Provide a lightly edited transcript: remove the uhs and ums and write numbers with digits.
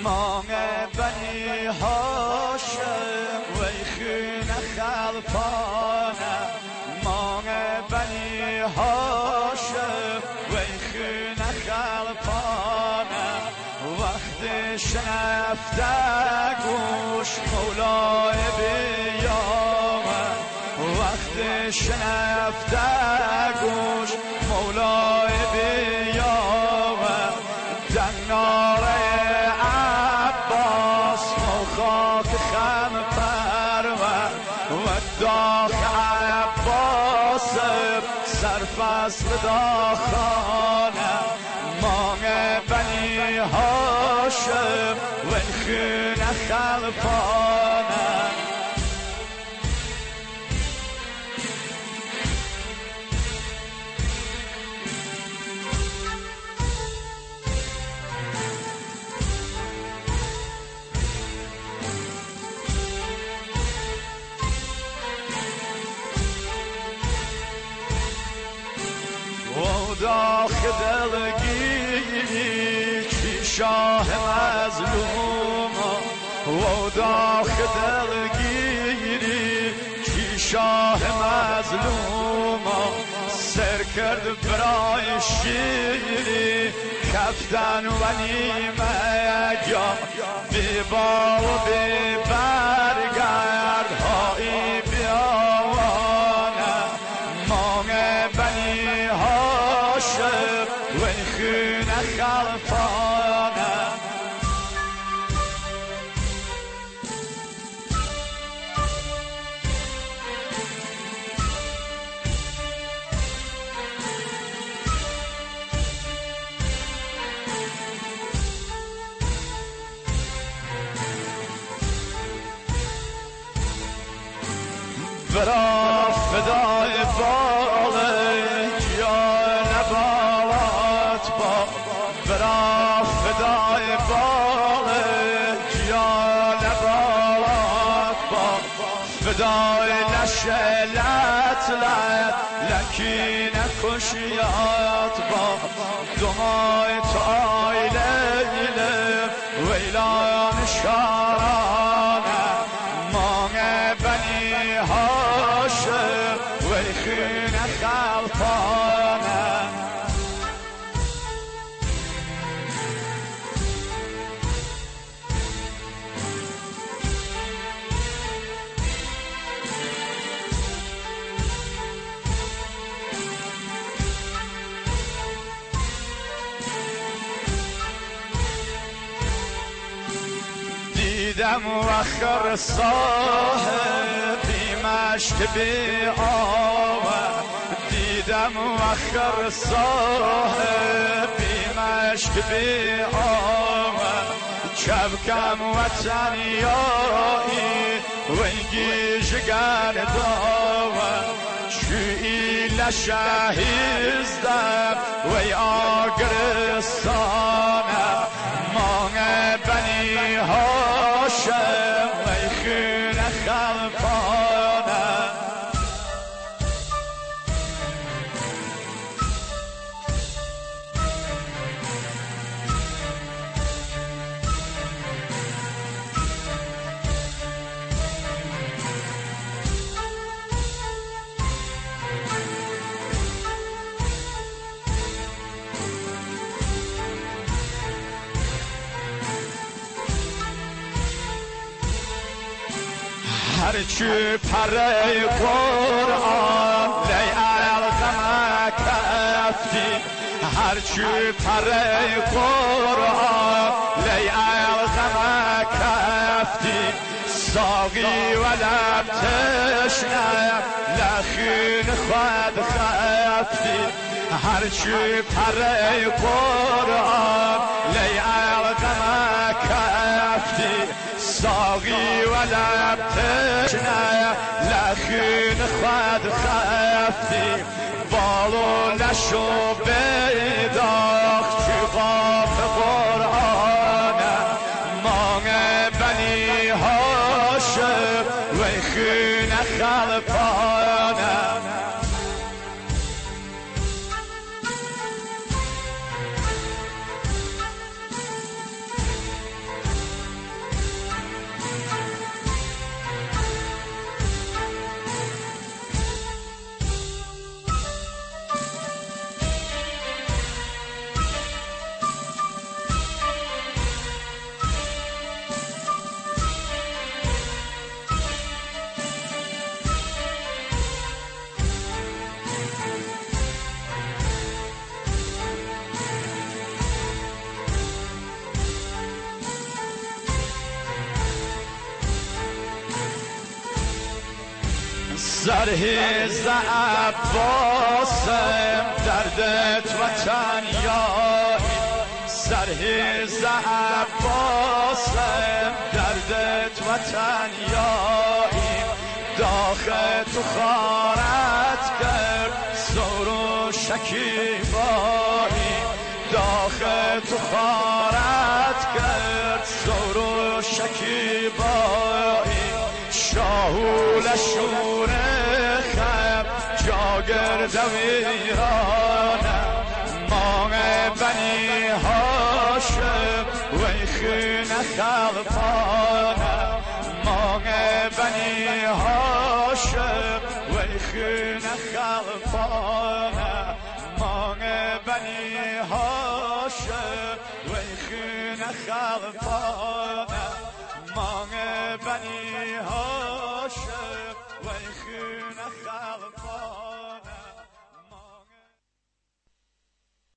مام بنی هاشم وی خون خلفانه مام بنی هاشم وی خون خلفانه وقت شنفته گوش مولای بیامه وقت شنفته گوش مولای بیامه دناره عباس مخاک خم پروه و داخ عباس سرفصل داخانه مام بنی هاشم و خون خلفانه و داخ دلگیری چی شاه مظلوم و داخ دلگیری چی شاه مظلوم سر کرد برای شیری کفتن و نیمه گیا بی با و بی برگرد هایی بیاوانه مام بنی هاشم و خون خلفانه برا فدای باله جان بالات با برا فدای باله جان بالات با فدای نشلت لکی نکشیات با دمای تای لیله ویلان شارانه مام بنی هاشم وی خون خلفانه دیدم وخر صاحب مشک بی آوه دیدم وخر صاحب مشک بی آوه چبکم وطنیایی وینگی جگر داوه چوئی لشهیزدم وی آگرستانه مام بنی هاشم وی خون خلفانه هرچی پره قرآن لیل غم کفتی هرچی پره قرآن لیل غم کفتی ساقی و لب تشنه لخین خود خفتی هرچی پره قرآن لیل غم کفتی ساقی و لب تشنه لخین خود خفتی بالو نشو بیداخت چی غاف قرآنه مام بنی هاشم وی خون خلفانه سرهیز عباسم دردت وطن یایی سرهیز عباسم دردت وطن یایی داخ تو خارت کرد زور و شکیبایی داخ تو خارت کرد زور و شکیبایی شاهول شور خب جاگرد ویرانه مام بنی هاشم وی خون خلفانه مام بنی هاشم وی خون خلفانه مام بنی هاشم وی خون خلفانه مام بنی هاشم